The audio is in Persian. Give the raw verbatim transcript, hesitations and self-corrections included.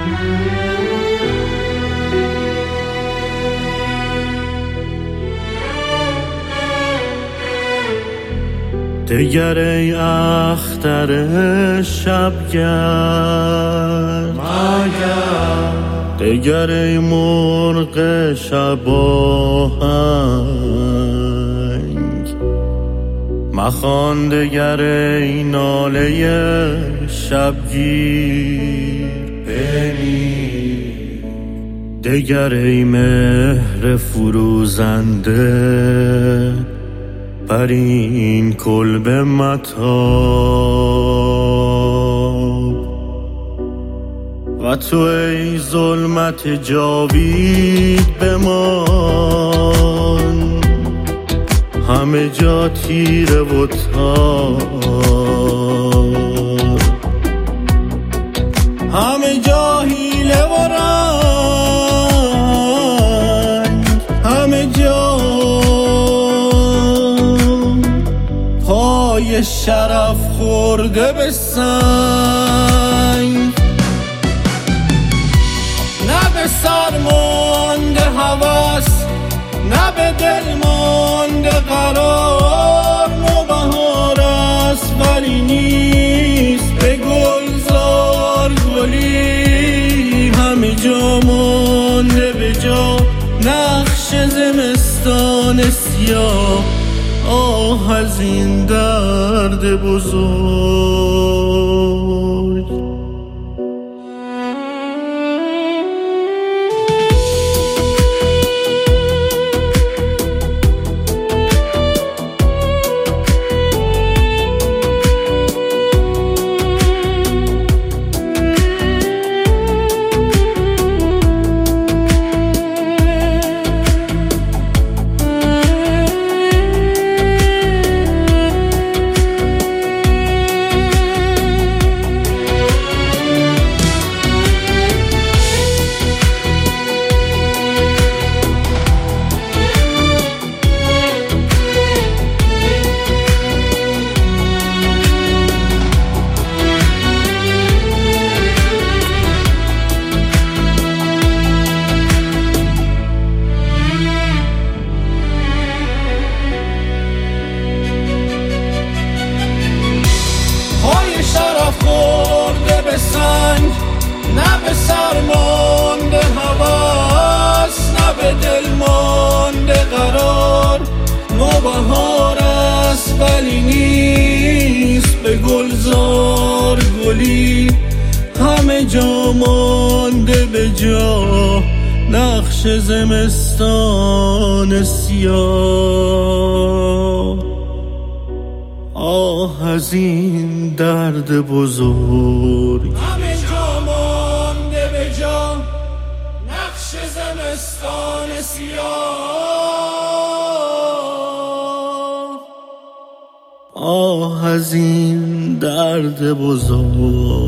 دگر ای اختر شبگرد مگر، دگر ای مرغ شب آهنگ مخوان، دگر ای ناله شبگیر بنی، دگر ای مهر فروزنده بر این کلبه متاب. و تو ای ظلمت جاوید بمان، همه جا تیره و تار، همه جا حیله و رنگ، همه جا پای شرف خورده به سنگ. نه به سر مانده هوس، نه به دل مانده قرار، نوبهار است ولی نیست به گلزار گلی، همه جا مانده به جا نقش زمستان سیاه. آه از این درد بزرگ. خورده به سنگ، نه به سر مانده هوس، نه به دل مانده قرار، نوبهار است ولی نیست به گلزار گلی، همه جا مانده به جا نقش زمستان سیاه. آه از این درد بزرگ. همه جا مانده به جا نقش زمستان سیاه. آه از این درد بزرگ.